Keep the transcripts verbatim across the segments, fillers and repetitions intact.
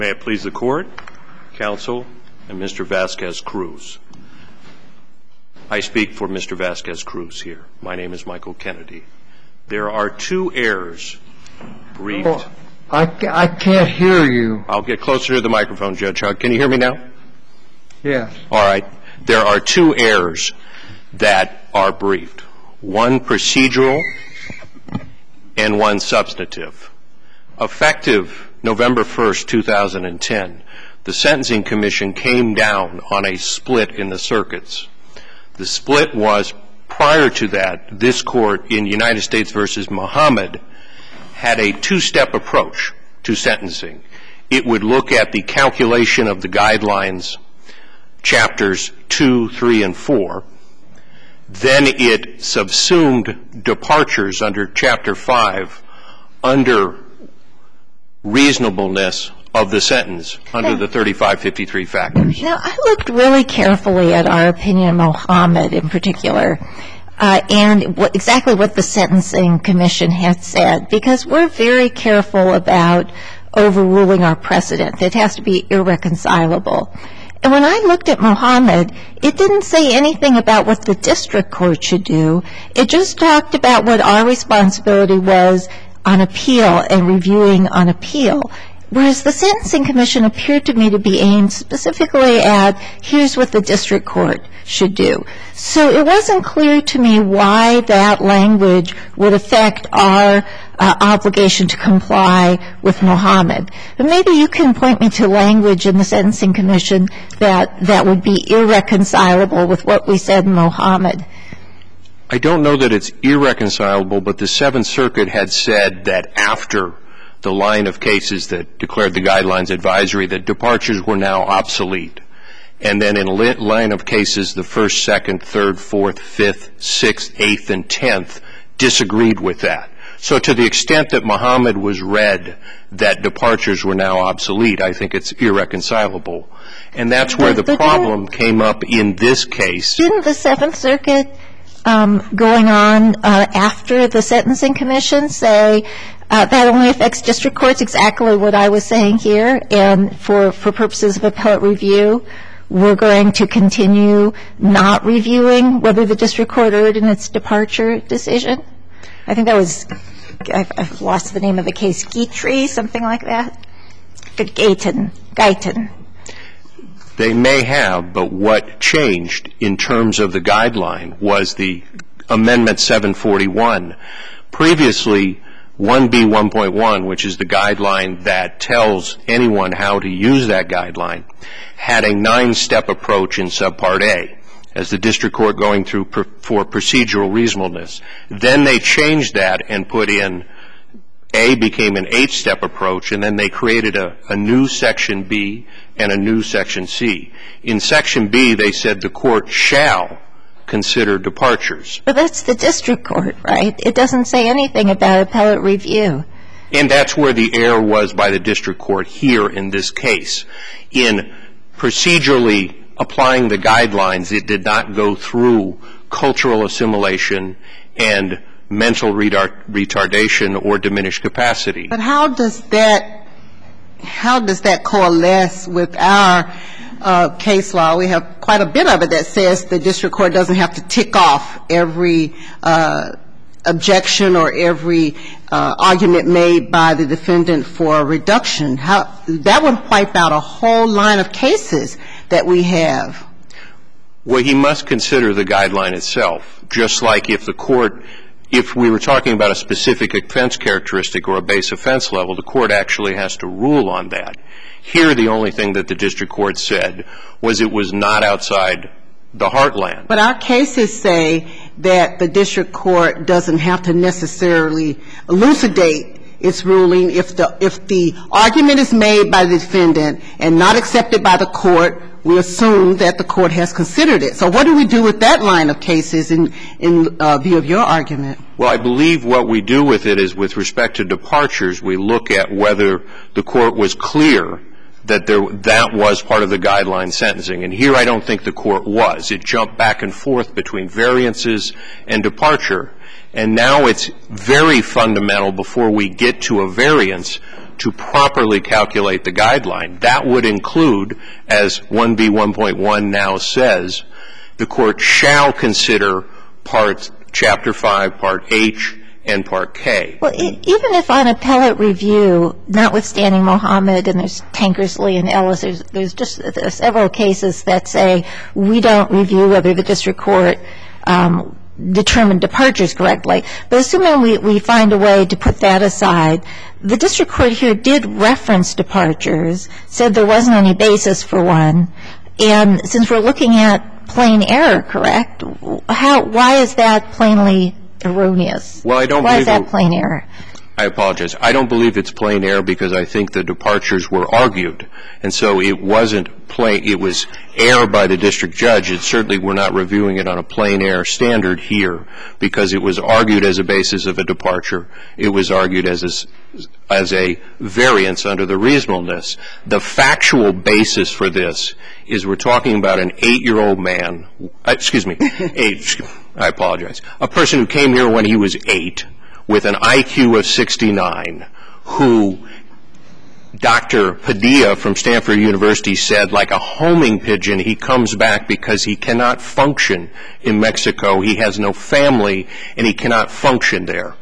May it please the Court, Counsel, and Mister Vasquez-Cruz. I speak for Mister Vasquez-Cruz here. My name is Michael Kennedy. There are two errors briefed. Oh, I, I can't hear you. I'll get closer to the microphone, Judge Hugg. Can you hear me now? Yes. All right. There are two errors that are briefed, one procedural and one substantive. Effective November first, two thousand ten, the Sentencing Commission came down on a split in the circuits. The split was, prior to that, this Court in United States versus Muhammad had a two-step approach to sentencing. It would look at the calculation of the guidelines, chapters two, three, and four. Then it subsumed departures under chapter five under reasonableness of the sentence under the thirty-five fifty-three factors. Now, I looked really carefully at our opinion of Muhammad in particular, uh, and what, exactly what the Sentencing Commission had said, because we're very careful about overruling our precedent. It has to be irreconcilable. And when I looked at Muhammad, it didn't say anything about what the district court should do. It just talked about what our responsibility was on appeal and reviewing on appeal, whereas the Sentencing Commission appeared to me to be aimed specifically at here's what the district court should do. So it wasn't clear to me why that language would affect our uh, obligation to comply with Muhammad. But maybe you can point me to language in the Sentencing Commission that, that would be irreconcilable with what we said in Muhammad. I don't know that it's irreconcilable, but the Seventh Circuit had said that after the line of cases that declared the guidelines advisory, that departures were now obsolete. And then in a line of cases, the first, second, third, fourth, fifth, sixth, eighth, and tenth disagreed with that. So to the extent that Muhammad was read that departures were now obsolete, I think it's irreconcilable. And that's where the problem came up in this case. Didn't the Seventh Circuit Um, going on uh, after the Sentencing Commission say uh, that only affects district courts, exactly what I was saying here, and for, for purposes of appellate review, we're going to continue not reviewing whether the district court erred in its departure decision? I think that was, I've, I've lost the name of the case, Guitry, something like that? Guyton, Guyton. They may have, but what changed in terms of the guideline was the Amendment seven forty-one. Previously, one B one point one, which is the guideline that tells anyone how to use that guideline, had a nine-step approach in Subpart A, as the district court going through per, for procedural reasonableness. Then they changed that and put in A became an eight-step approach, and then they created a, a new Section B and a new Section C. In Section B, they said the court shall consider departures. But that's the district court, right? It doesn't say anything about appellate review. And that's where the error was by the district court here in this case. In procedurally applying the guidelines, it did not go through cultural assimilation and mental retardation or diminished capacity. But how does that how does that coalesce with our uh, case law? We have quite a bit of it that says the district court doesn't have to tick off every uh, objection or every uh, argument made by the defendant for a reduction. How that would wipe out a whole line of cases that we have. Well, he must consider the guideline itself, just like if the court If we were talking about a specific offense characteristic or a base offense level, the court actually has to rule on that. Here, the only thing that the district court said was it was not outside the heartland. But our cases say that the district court doesn't have to necessarily elucidate its ruling if the if the argument is made by the defendant and not accepted by the court. We assume that the court has considered it. So what do we do with that line of cases in, in uh, view of your argument? Well, I believe what we do with it is with respect to departures, we look at whether the court was clear that there, that was part of the guideline sentencing. And here I don't think the Court was. It jumped back and forth between variances and departure. And now it's very fundamental before we get to a variance to properly calculate the guideline. That would include, as one B one point one now says, the Court shall consider Part Chapter five, Part H, and Part K. Well, e- even if on appellate review, notwithstanding Mohammed and there's Tankersley and Ellis, there's, there's just there's several cases that say we don't review whether the district court um, determined departures correctly. But assuming we, we find a way to put that aside, the district court here did reference departures, said there wasn't any basis for one. And since we're looking at plain error, correct, how, why is that plainly erroneous? Well, I don't Why believe is that it, plain error? I apologize. I don't believe it's plain error because I think the departures were argued. And so it wasn't plain, it was error by the district judge. It certainly, we're not reviewing it on a plain error standard here because it was argued as a basis of a departure. It was argued as a, as a variance under the reasonableness. The factual basis for this is we're talking about an eight-year-old man, excuse me, eight, I apologize, a person who came here when he was eight with an I Q of sixty-nine, who Doctor Padilla from Stanford University said, like a homing pigeon, he comes back because he cannot function in Mexico. He has no family, and he cannot function there.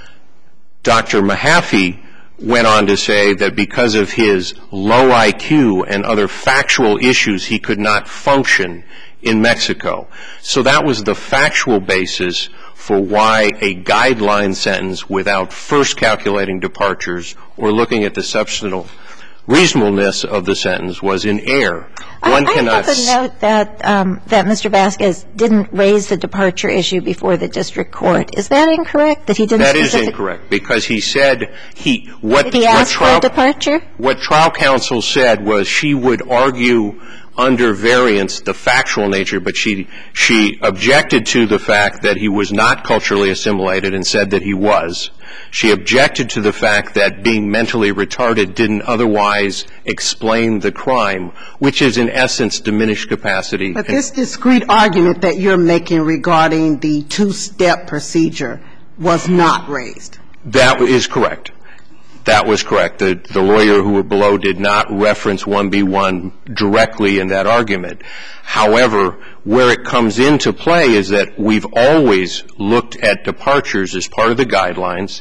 Doctor Mahaffey went on to say that because of his low I Q and other factual issues, he could not function in Mexico. So that was the factual basis for why a guideline sentence without first calculating departures or looking at the substantive reasonableness of the sentence was in error. One I, cannot I have a note that, um, that Mister Vasquez didn't raise the departure issue before the district court. Is that incorrect? That he didn't That is specific- incorrect because he said he what Did he what ask trial, for a departure? What trial counsel said was she would argue under variance the factual nature, but she she objected to the fact that he was not culturally assimilated and said that he was. She objected to the fact that being mentally retarded didn't otherwise explain the crime, which is in essence diminished capacity. But this discrete argument that you're making regarding the two-step procedure was not raised. That is correct. That was correct. The, the lawyer who were below did not reference one B one directly in that argument. However, where it comes into play is that we've always looked at departures as part of the guidelines,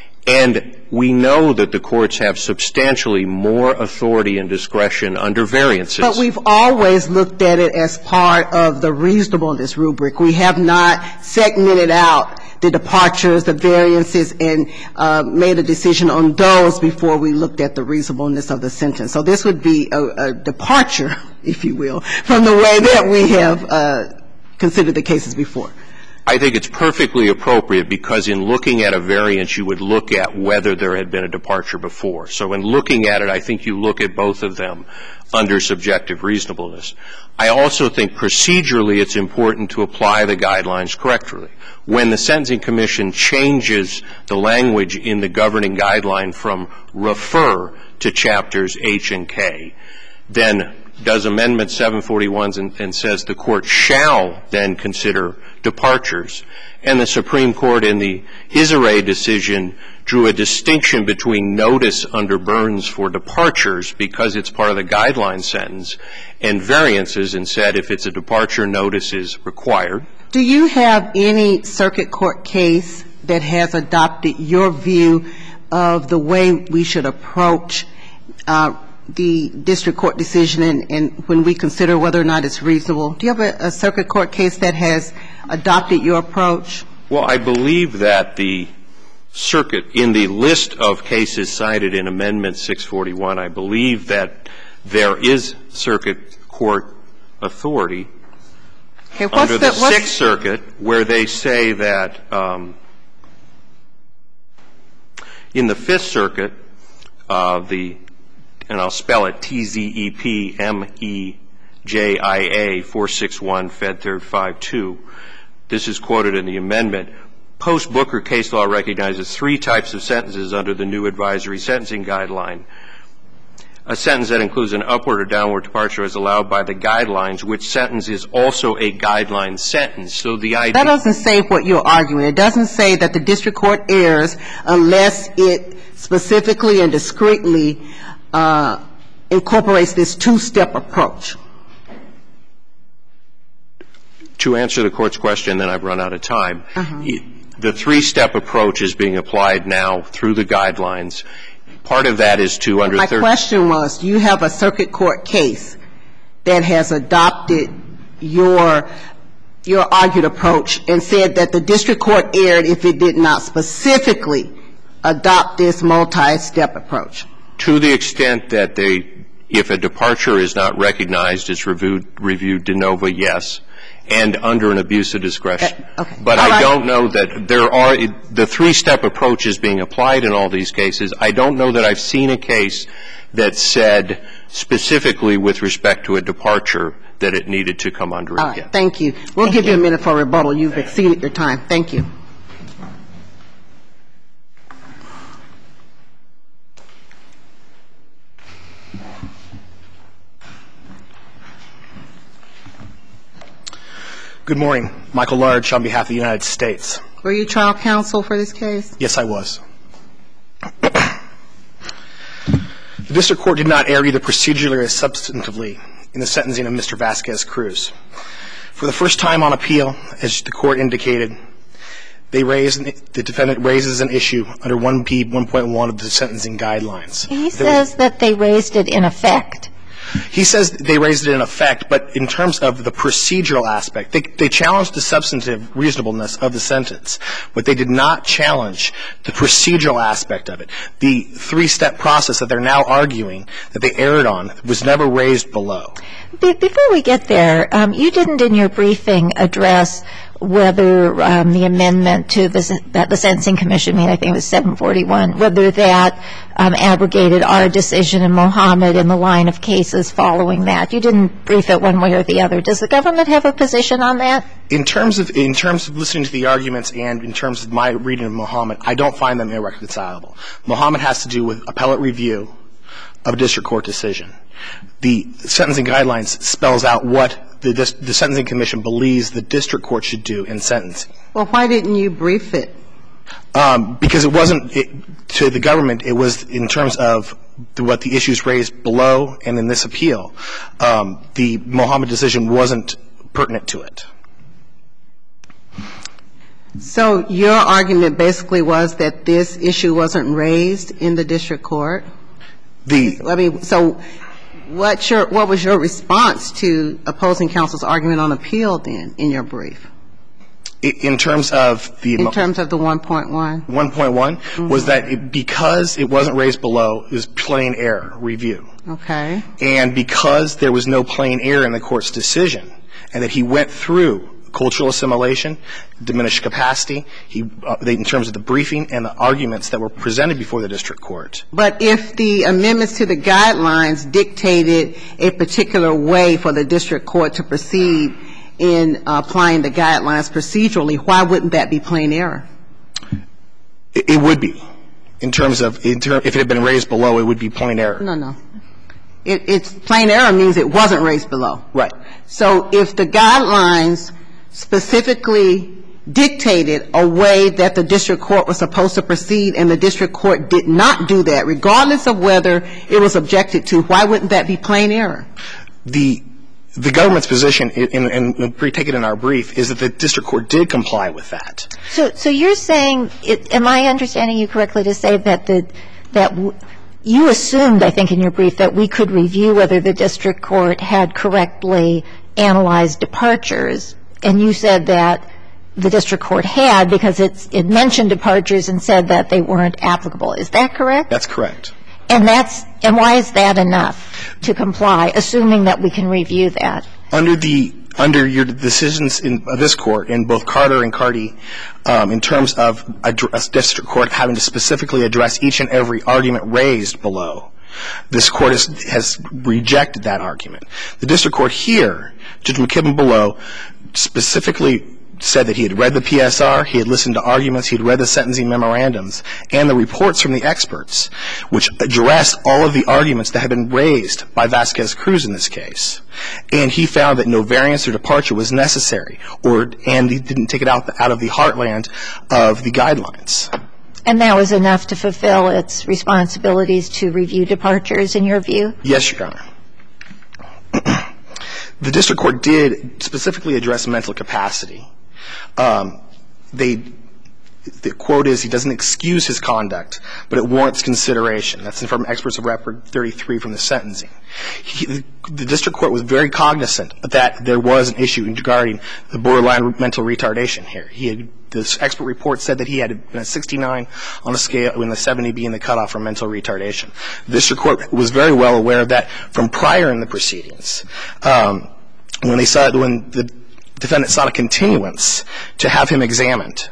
and we know that the courts have substantially more authority and discretion under variances. But we've always looked at it as part of the reasonableness rubric. We have not segmented out the departures, the variances, and uh, made a decision on those before we looked at the reasonableness of the sentence. So this would be a, a departure, if you will, from the way that we have uh, considered the cases before. I think it's perfectly appropriate because in looking at a variance, you would look at whether there had been a departure before. So in looking at it, I think you look at both of them under subjective reasonableness. I also think procedurally it's important to apply the guidelines correctly. When the Sentencing Commission changes the language in the governing guideline from refer to chapters H and K, then does Amendment seven forty-one and, and says the court shall then consider departures. And the Supreme Court in the Isare decision drew a distinction between notice under Burns for departures because it's part of the guideline sentence and variances and said if it's a departure, notice is required. Do you have any circuit court case that has adopted your view of the way we should approach uh, the district court decision and, and when we consider whether or not it's reasonable? Do you have a, a circuit court case that has adopted your approach? Well, I believe that the circuit, in the list of cases cited in Amendment six forty-one, I believe that there is circuit court authority okay, what's under the, the Sixth Circuit where they say that um, in the Fifth Circuit, uh, the and I'll spell it T Z E P M E J I A four sixty-one Fed Third five two. This is quoted in the amendment. Post-Booker case law recognizes three types of sentences under the new advisory sentencing guideline. A sentence that includes an upward or downward departure is allowed by the guidelines, which sentence is also a guideline sentence. So the idea — That doesn't say what you're arguing. It doesn't say that the district court errs unless it specifically and discreetly uh, incorporates this two-step approach. To answer the Court's question, then I've run out of time. Uh-huh. The three-step approach is being applied now through the guidelines. Part of that is to under — My question was, do you have a circuit court case that has adopted your your argued approach and said that the district court erred if it did not specifically adopt this multi-step approach? To the extent that they — if a departure is not recognized, it's reviewed, reviewed de novo, yes, and under an abuse of discretion. Uh, okay. But all I right. don't know that there are — the three-step approach is being applied in all these cases. I don't know that I've seen a case that said specifically with respect to a departure that it needed to come under All again. right. Thank you. We'll Thank give you. you a minute for rebuttal. You've exceeded your time. Thank you. Good morning. Michael Large on behalf of the United States. Were you trial counsel for this case? Yes, I was. The district court did not err either procedurally or substantively in the sentencing of Mister Vasquez-Cruz. For the first time on appeal, as the court indicated, they raised — the defendant raises an issue under one B one point one of the sentencing guidelines. He says that they raised it in effect. He says they raised it in effect, but in terms of the procedural aspect, they, they challenged the substantive reasonableness of the sentence, but they did not challenge the procedural aspect of it. The three-step process that they're now arguing that they erred on was never raised below. Before we get there, um, you didn't in your briefing address whether um, the amendment to the, that the Sentencing Commission made, I think it was seven forty-one, whether that um, abrogated our decision in Mohammed in the line of cases following that. You didn't brief it one way or the other. Does the government have a position on that? In terms of in terms of listening to the arguments and in terms of my reading of Mohammed, I don't find them irreconcilable. Mohammed has to do with appellate review of a district court decision. The sentencing guidelines spells out what the, the Sentencing Commission believes the district court should do in sentencing. Well, why didn't you brief it? Um, because it wasn't it, to the government. It was in terms of the, what the issues raised below and in this appeal. Um, the Mohammed decision wasn't pertinent to it. So your argument basically was that this issue wasn't raised in the district court? The I mean, so what's your, what was your response to opposing counsel's argument on appeal then in your brief? In terms of the In terms of the one point one? one point one mm-hmm. was that it, because it wasn't raised below, it was plain error review. Okay. And because there was no plain error in the court's decision, and that he went through cultural assimilation, diminished capacity, he, uh, they, in terms of the briefing and the arguments that were presented before the district court. But if the amendments to the guidelines dictated a particular way for the district court to proceed in uh, applying the guidelines procedurally, why wouldn't that be plain error? It, it would be. In terms of, in ter- if it had been raised below, it would be plain error. No, no. It, it's plain error means it wasn't raised below. Right. So if the guidelines specifically dictated a way that the district court was supposed to proceed and the district court did not do that, regardless of whether it was objected to, why wouldn't that be plain error? The the government's position, and we take it in our brief, is that the district court did comply with that. So, so you're saying, it, am I understanding you correctly to say that the that w- you assumed, I think, in your brief that we could review whether the district court had correctly analyzed departures, and you said that the district court had because it's, it mentioned departures and said that they weren't applicable. Is that correct? That's correct. And that's, and why is that enough to comply, assuming that we can review that? Under the, under your decisions in this court, in both Carter and Carty, um, in terms of a, a district court having to specifically address each and every argument raised below, this court has, has rejected that argument. The district court here, Judge McKibben below, specifically said that he had read the P S R, he had listened to arguments, he had read the sentencing memorandums, and the reports from the experts, which addressed all of the arguments that had been raised by Vasquez-Cruz in this case. And he found that no variance or departure was necessary, or and he didn't take it out, out of the heartland of the guidelines. And that was enough to fulfill its responsibilities to review departures, in your view? Yes, Your Honor. The district court did specifically address mental capacity. Um, they, the quote is, he doesn't excuse his conduct, but it warrants consideration. That's from experts of Record thirty-three from the sentencing. He, the, the district court was very cognizant that there was an issue regarding the borderline mental retardation here. He had, this expert report said that he had been a sixty-nine on a scale, with a seventy being the cutoff for mental retardation. The district court was very well aware of that from prior in the proceedings. Um, when they saw, when the defendant sought a continuance to have him examined.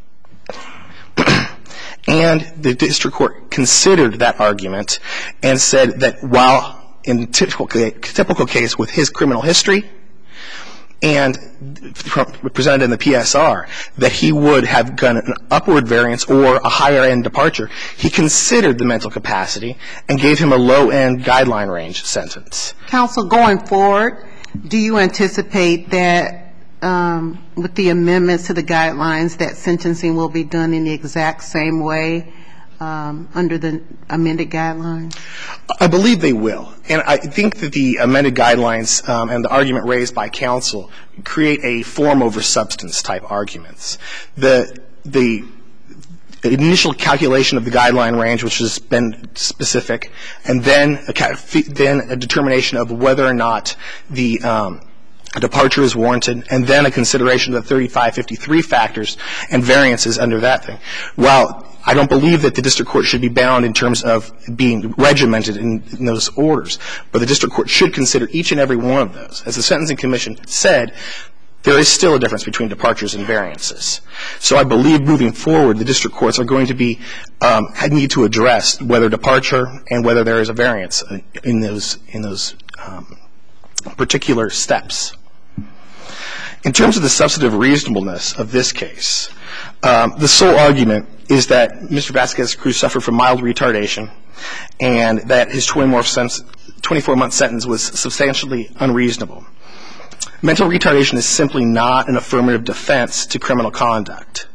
And the district court considered that argument and said that while in typical, typical case with his criminal history and presented in the P S R, that he would have done an upward variance or a higher end departure, he considered the mental capacity and gave him a low end guideline range sentence. Counsel, going forward, do you anticipate that um, with the amendments to the guidelines that sentencing will be done in the exact same way um, under the amended guidelines? I believe they will. And I think that the amended guidelines um, and the argument raised by counsel create a form over substance type arguments. The, the initial calculation of the guideline range, which has been specific, and then a, then a determination of whether or not the um, a departure is warranted, and then a consideration of the thirty-five fifty-three factors and variances under that thing. While I don't believe that the district court should be bound in terms of being regimented in, in those orders, but the district court should consider each and every one of those. As the Sentencing Commission said, there is still a difference between departures and variances. So I believe moving forward, the district courts are going to be um, need to address whether departure and whether there is a variance in those in those um, particular steps. In terms of the substantive reasonableness of this case, um, the sole argument is that Mister Vasquez-Cruz suffered from mild retardation and that his twenty-four month sentence was substantially unreasonable. Mental retardation is simply not an affirmative defense to criminal conduct.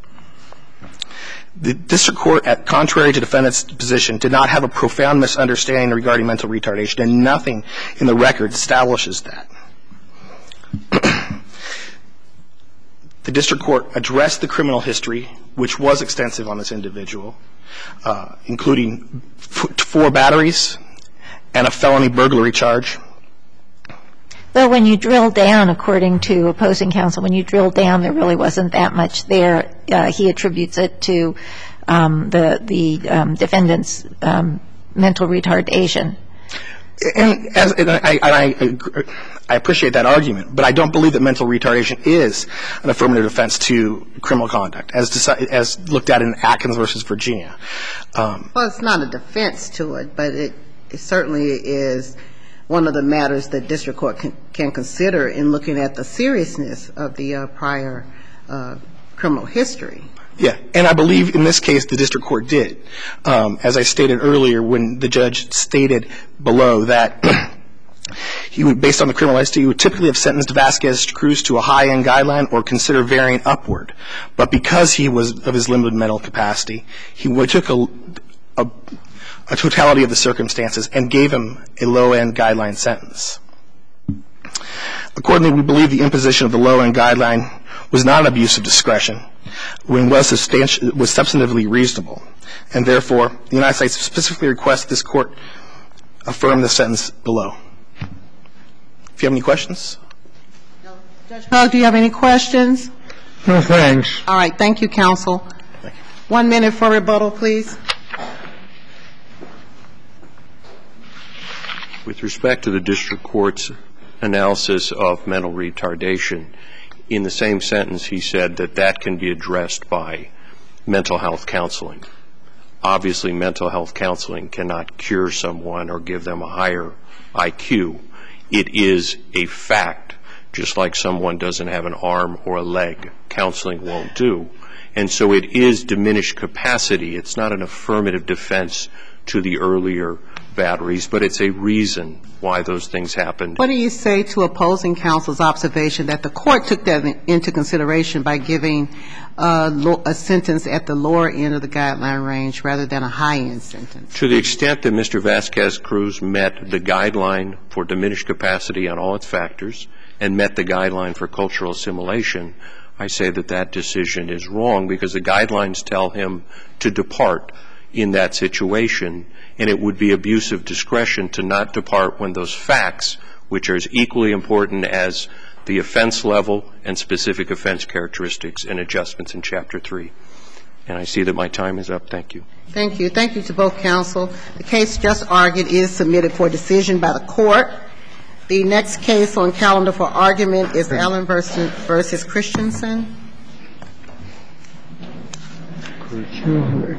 The district court, contrary to defendant's position, did not have a profound misunderstanding regarding mental retardation, and nothing in the record establishes that. The district court addressed the criminal history, which was extensive on this individual, uh, including f- four batteries and a felony burglary charge. Well, when you drill down, according to opposing counsel, when you drill down, there really wasn't that much there. Uh, he attributes it to um, the the um, defendant's um, mental retardation. And, as, and, I, and I, I appreciate that argument, but I don't believe that mental retardation is an affirmative defense to criminal conduct, as decided, as looked at in Atkins versus Virginia. Um, well, it's not a defense to it, but it, it certainly is one of the matters that district court can, can consider in looking at the seriousness of the uh, prior uh, criminal history. Yeah, and I believe in this case the district court did. Um, as I stated earlier, when the judge stated below that he would, based on the criminal history, he would typically have sentenced Vasquez-Cruz to a high-end guideline or consider varying upward. But because he was of his limited mental capacity, he took a, a, a totality of the circumstances and gave him a low-end guideline sentence. Accordingly, we believe the imposition of the low-end guideline was not an abuse of discretion when was, substanti- was substantively reasonable. And therefore, the United States specifically requests this court affirm the sentence below. If you have any questions? No. Judge Hugg, do you have any questions? No, thanks. All right. Thank you, counsel. Thank you. One minute for rebuttal, please. With respect to the district court's analysis of mental retardation, in the same sentence he said that that can be addressed by mental health counseling. Obviously, mental health counseling cannot cure someone or give them a higher I Q. It is a fact just like someone doesn't have an arm or a leg. Counseling won't do. And so it is diminished capacity. It's not an affirmative defense to the earlier batteries, but it's a reason why those things happened. What do you say to opposing counsel's observation that the court took that into consideration by giving uh, lo- a sentence at the lower end of the guideline range rather than a high-end sentence? To the extent that Mister Vasquez-Cruz met the guideline for diminished capacity on all its factors and met the guideline for cultural assimilation, I say that that decision is wrong because the guidelines tell him to depart in that situation, and it would be abuse of discretion to not depart when those facts, which are as equally important as the offense level and specific offense characteristics and adjustments in Chapter three. And I see that my time is up. Thank you. Thank you. Thank you to both counsel. The case just argued is submitted for decision by the court. The next case on calendar for argument is Allen versus, versus Christensen.